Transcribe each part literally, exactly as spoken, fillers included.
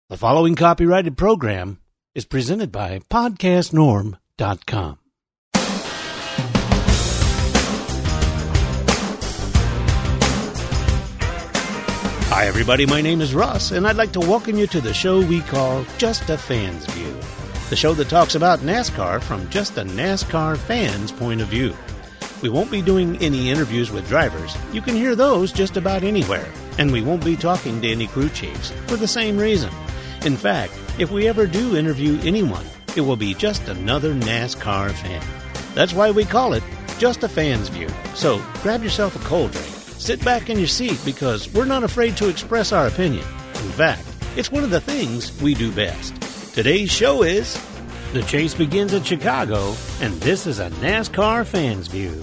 The following copyrighted program is presented by podcast norm dot com. Hi, everybody. My name is Russ, and I'd like to welcome you to the show we call Just a Fan's View, the show that talks about NASCAR from just a NASCAR fan's point of view. We won't be doing any interviews with drivers. You can hear those just about anywhere. And we won't be talking to any crew chiefs for the same reason. In fact, if we ever do interview anyone, it will be just another NASCAR fan. That's why we call it Just a Fan's View. So grab yourself a cold drink, sit back in your seat, because we're not afraid to express our opinion. In fact, it's one of the things we do best. Today's show is The Chase Begins at Chicago, and this is a NASCAR fan's view.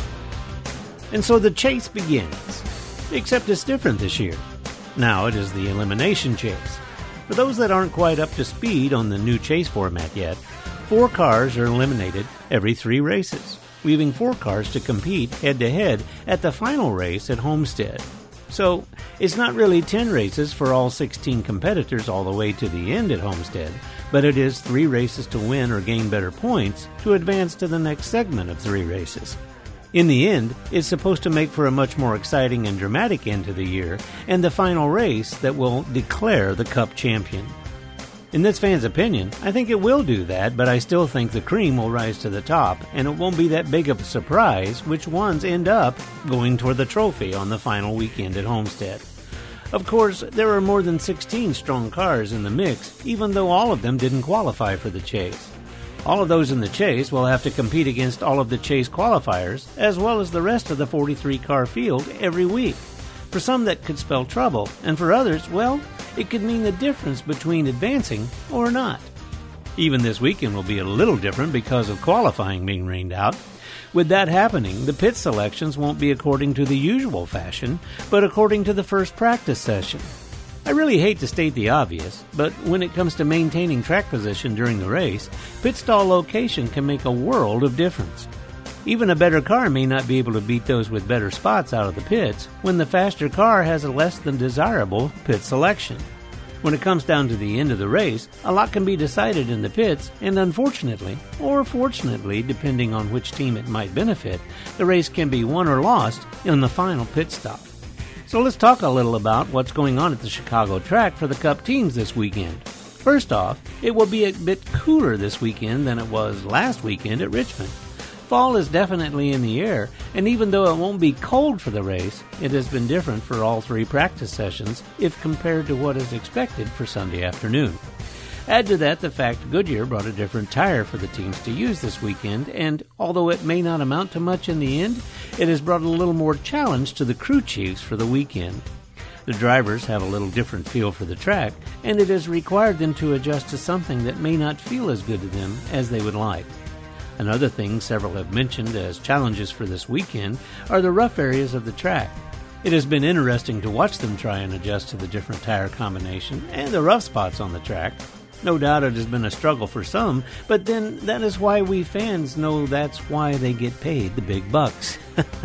And so the chase begins, except it's different this year. Now it is the elimination chase. For those that aren't quite up to speed on the new chase format yet, four cars are eliminated every three races, leaving four cars to compete head-to-head at the final race at Homestead. So, it's not really ten races for all sixteen competitors all the way to the end at Homestead, but it is three races to win or gain better points to advance to the next segment of three races. In the end, it's supposed to make for a much more exciting and dramatic end to the year, and the final race that will declare the Cup champion. In this fan's opinion, I think it will do that, but I still think the cream will rise to the top, and it won't be that big of a surprise which ones end up going toward the trophy on the final weekend at Homestead. Of course, there are more than sixteen strong cars in the mix, even though all of them didn't qualify for the chase. All of those in the chase will have to compete against all of the chase qualifiers, as well as the rest of the forty-three car field every week. For some that could spell trouble, and for others, well, it could mean the difference between advancing or not. Even this weekend will be a little different because of qualifying being rained out. With that happening, the pit selections won't be according to the usual fashion, but according to the first practice session. I really hate to state the obvious, but when it comes to maintaining track position during the race, pit stall location can make a world of difference. Even a better car may not be able to beat those with better spots out of the pits when the faster car has a less than desirable pit selection. When it comes down to the end of the race, a lot can be decided in the pits, and unfortunately, or fortunately, depending on which team it might benefit, the race can be won or lost in the final pit stop. So let's talk a little about what's going on at the Chicago track for the Cup teams this weekend. First off, it will be a bit cooler this weekend than it was last weekend at Richmond. Fall is definitely in the air, and even though it won't be cold for the race, it has been different for all three practice sessions if compared to what is expected for Sunday afternoon. Add to that the fact Goodyear brought a different tire for the teams to use this weekend, and although it may not amount to much in the end, it has brought a little more challenge to the crew chiefs for the weekend. The drivers have a little different feel for the track, and it has required them to adjust to something that may not feel as good to them as they would like. Another thing several have mentioned as challenges for this weekend are the rough areas of the track. It has been interesting to watch them try and adjust to the different tire combination and the rough spots on the track. No doubt it has been a struggle for some, but then that is why we fans know that's why they get paid the big bucks.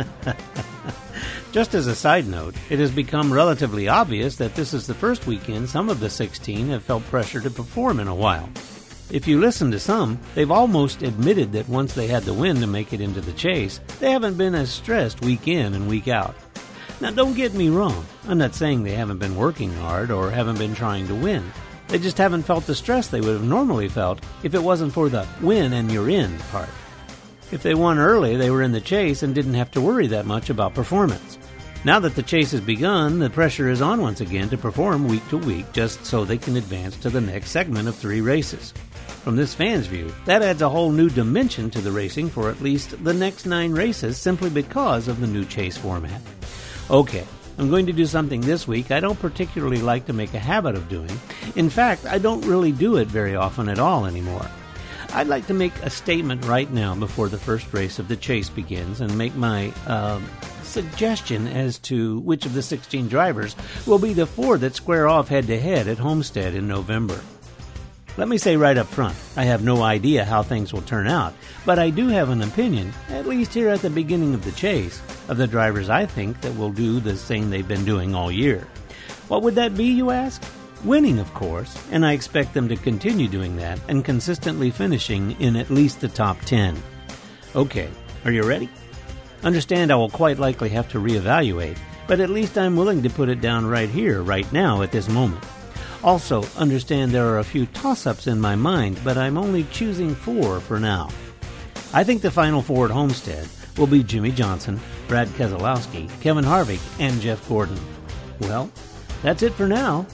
Just as a side note, it has become relatively obvious that this is the first weekend some of the sixteen have felt pressure to perform in a while. If you listen to some, they've almost admitted that once they had the win to make it into the chase, they haven't been as stressed week in and week out. Now don't get me wrong, I'm not saying they haven't been working hard or haven't been trying to win. They just haven't felt the stress they would have normally felt if it wasn't for the win and you're in part. If they won early, they were in the chase and didn't have to worry that much about performance. Now that the chase has begun, the pressure is on once again to perform week to week just so they can advance to the next segment of three races. From this fan's view, that adds a whole new dimension to the racing for at least the next nine races simply because of the new chase format. Okay, I'm going to do something this week I don't particularly like to make a habit of doing. In fact, I don't really do it very often at all anymore. I'd like to make a statement right now before the first race of the chase begins and make my uh, suggestion as to which of the sixteen drivers will be the four that square off head-to-head at Homestead in November. Let me say right up front, I have no idea how things will turn out, but I do have an opinion, at least here at the beginning of the chase, of the drivers I think that will do the thing they've been doing all year. What would that be, you ask? Winning, of course, and I expect them to continue doing that and consistently finishing in at least the top ten. Okay, are you ready? Understand I will quite likely have to reevaluate, but at least I'm willing to put it down right here, right now, at this moment. Also, understand there are a few toss-ups in my mind, but I'm only choosing four for now. I think the final four at Homestead will be Jimmy Johnson, Brad Keselowski, Kevin Harvick, and Jeff Gordon. Well, that's it for now.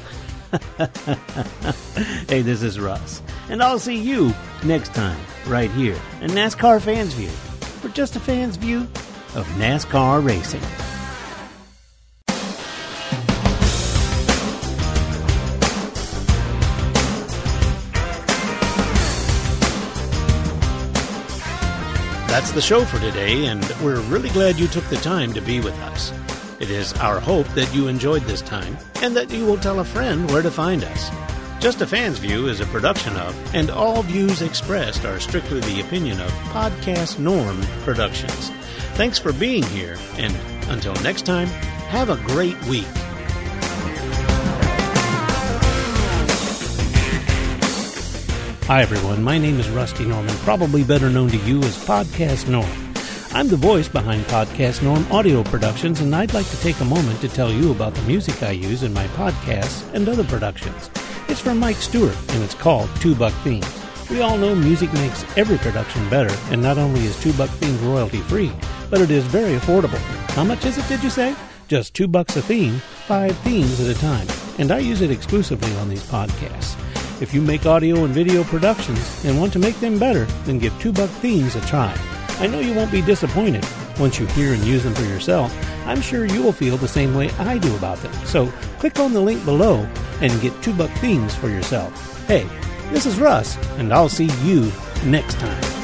Hey, this is Russ, and I'll see you next time, right here in NASCAR Fans View, for just a fan's view of NASCAR racing. That's the show for today, and we're really glad you took the time to be with us. It is our hope that you enjoyed this time and that you will tell a friend where to find us. Just a Fan's View is a production of, and all views expressed are strictly the opinion of, Podcast Norm Productions. Thanks for being here, and until next time, have a great week. Hi everyone, my name is Rusty Norman, probably better known to you as Podcast Norm. I'm the voice behind Podcast Norm Audio Productions, and I'd like to take a moment to tell you about the music I use in my podcasts and other productions. It's from Mike Stewart, and it's called Two Buck Themes. We all know music makes every production better, and not only is Two Buck Themes royalty-free, but it is very affordable. How much is it, did you say? Just two bucks a theme, five themes at a time, and I use it exclusively on these podcasts. If you make audio and video productions and want to make them better, then give Two Buck Themes a try. I know you won't be disappointed. Once you hear and use them for yourself, I'm sure you will feel the same way I do about them. So click on the link below and get Two Buck Themes for yourself. Hey, this is Russ, and I'll see you next time.